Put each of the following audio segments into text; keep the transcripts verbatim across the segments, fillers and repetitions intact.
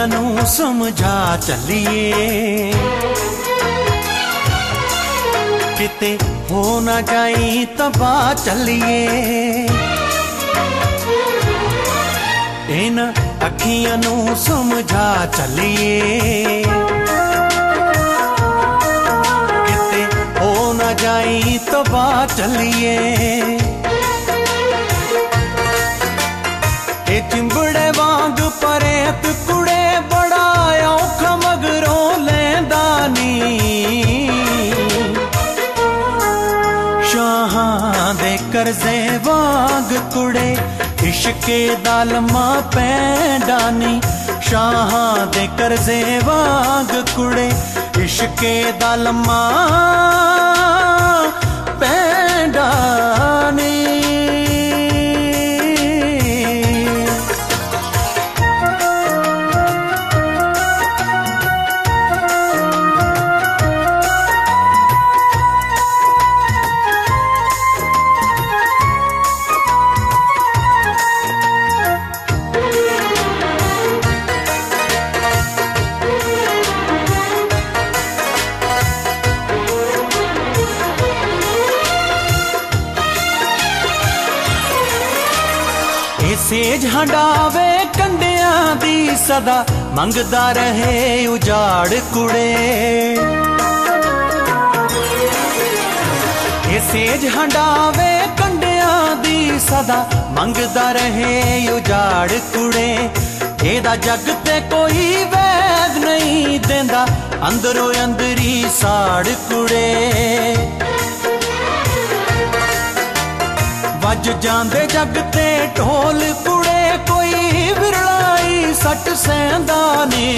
अखियां नू समझा चलिए, किते हो ना जाई तबाह चलिए। इन अखियां नू समझा चलिए, किते हो ना जाई तबाह चलिए। ए चिंबड़े वांग परेत कुड़े बड़ा औखा मगरों लैंदा नी, शाहां दे करजे वांग कुड़े इश्के दा लम्मा पैंदा नी। शाहां दे करजे वांग कुड़े इश्के दा लम्मा पैंदा नी। सेज हंडावे कंडियां दी सदा मंगदा रहे उजाड़ कुड़े। ए सेज हंडावे कंडियां दी सदा मंगदा रहे उजाड़ कुड़े। एदा जग ते कोई वैद नहीं देंदा अंदरों अंदरी साड़ कुड़े। वज जांदे जग ते ढोल कुड़े कोई विरलाई सट सैंदा नी।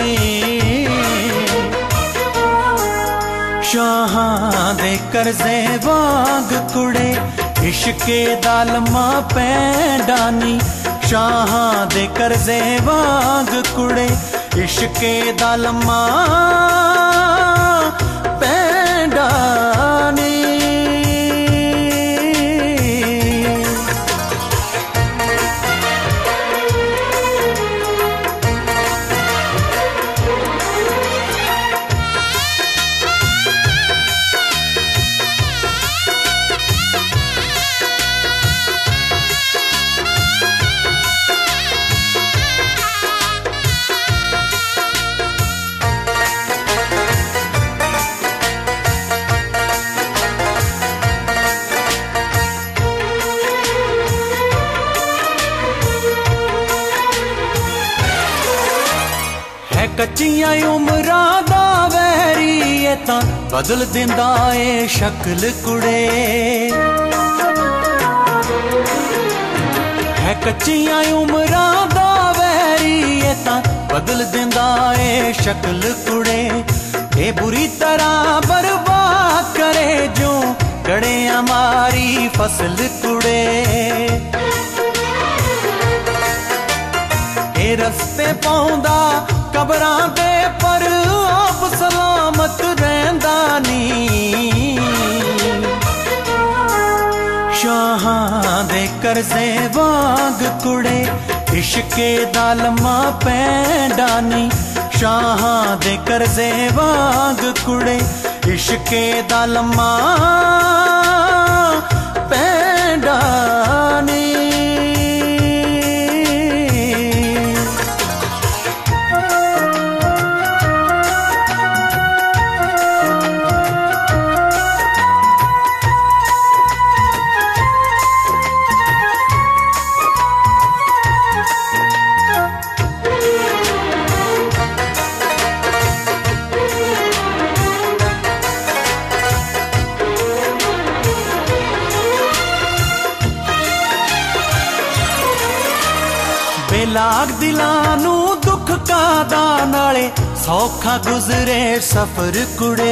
शाहां दे करजे वांग कुड़े इश्के दा लम्मा पैंदा नी। शाहां दे करजे वांग कुड़े इश्के दा लम्मा पैंदा नी। कच्चियां उमरां दा वैरी ए तां बदल दिंदा ए शक्ल कुड़े। है कच्चियां उमरां दा वैरी ए तां बदल दिंदा ए शक्ल कुड़े। ए बुरी तरह बर्बाद करे जो कड़ियां मारी फसल कुड़े। ए रस्ते पाउंदा कबरां दे पर आप सलामत रहिंदा नी। शाहां दे करजे वांग कुड़े इश्के दा लम्मा पैंदा नी। शाहां दे करजे वांग कुड़े इश्के दा लम्मा पैंदा नी। बेलाग दिलां नू दुख कादा नाले सौखा गुजरे सफर कुड़े।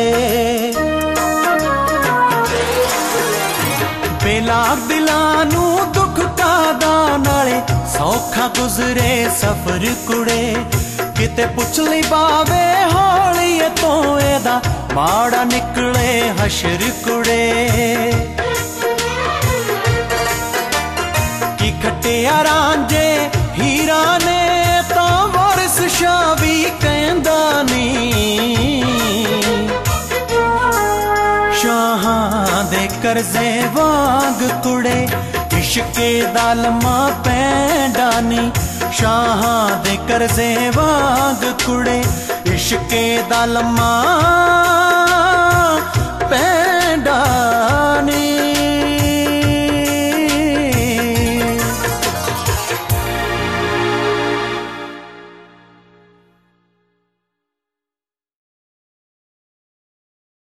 बेलाग दिलां नू दुख कादा नाले सौखा गुजरे सफर कुड़े। किते पुछ लई बावे हौली तो एदा माड़ा निकले हशर कुड़े। की खटिया रांझे हीरा ने तां वारिस शाह भी करजे वांग कुड़े इश्के दा लम्मा पैंडा नी शाहां दे करजे वांग कुड़े इश्के दा लम्मा